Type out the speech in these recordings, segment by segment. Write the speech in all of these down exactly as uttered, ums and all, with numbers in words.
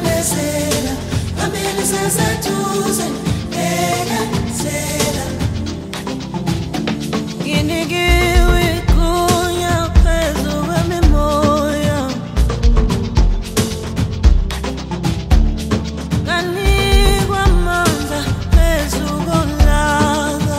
Nyamezela, phambili seseduze, bekezela. Nginikiwe igunya phezu kwemimoya, nganikwa amandla phezu kolaka.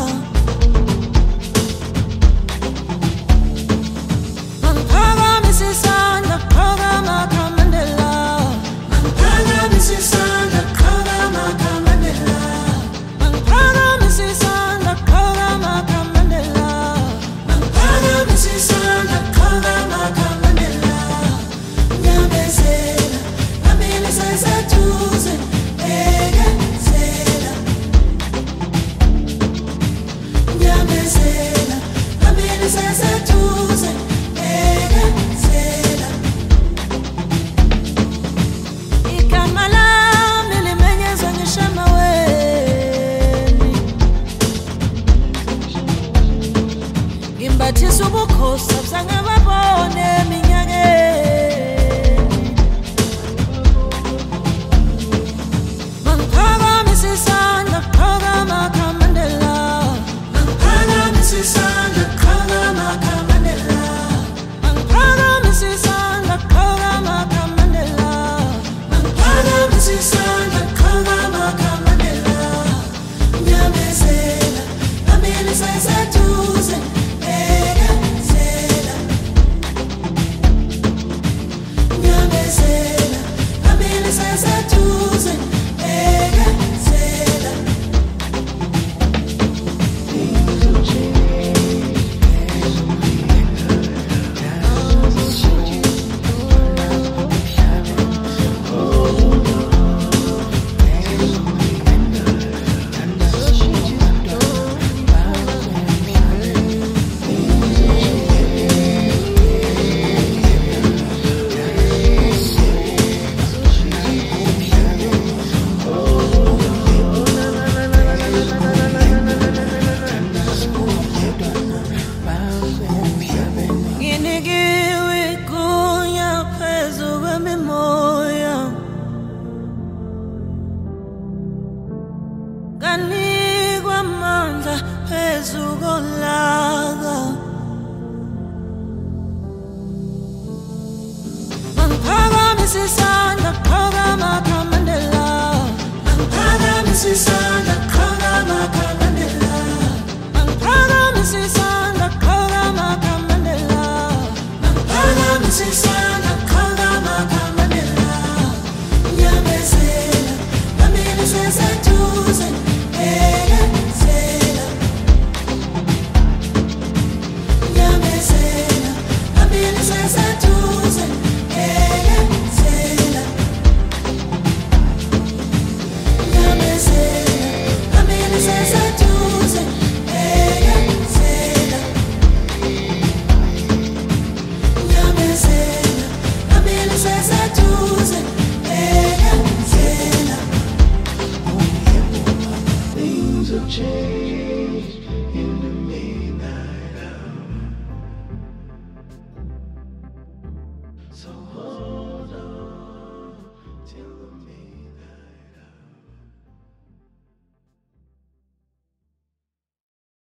Mangiphakamisa isandla qhoka maKhamandela, mangiphakamisa isandla qhoka maKhamandela, mangiphakamisa isandla qhoka maKhamandela, mangiphakamisa isandla qhoka maKhamandela. Nyamezela, phambili seseduze, bekezela. Nyamezela, phambili seseduze, bekezela. Igama lami limenyezwa ngisho emaweni, ngimbathisa ubukhosi abuzange babone eminyakeni. Mangiphakamisa isandla qhoka maKhamandela, mangiphakamisa isandla qhoka maKhamandela, mangiphakamisa isandla qhoka maKhamandela, mangiphakamisa isandla qhoka maKhamandela. Nyamezela, phambili seseduze, bekezela. Nyamezela, phambili seseduze, bekezela. Nginikiwe igunya phezu kwemimoya, nganikwa amandla phezu kolaka. Mangiphakamisa isandla qhoka maKhamandela, mangiphakamisa isandla qhoka maKhamandela, mangiphakamisa isandla qhoka maKhamandela, mangiphakamisa isandla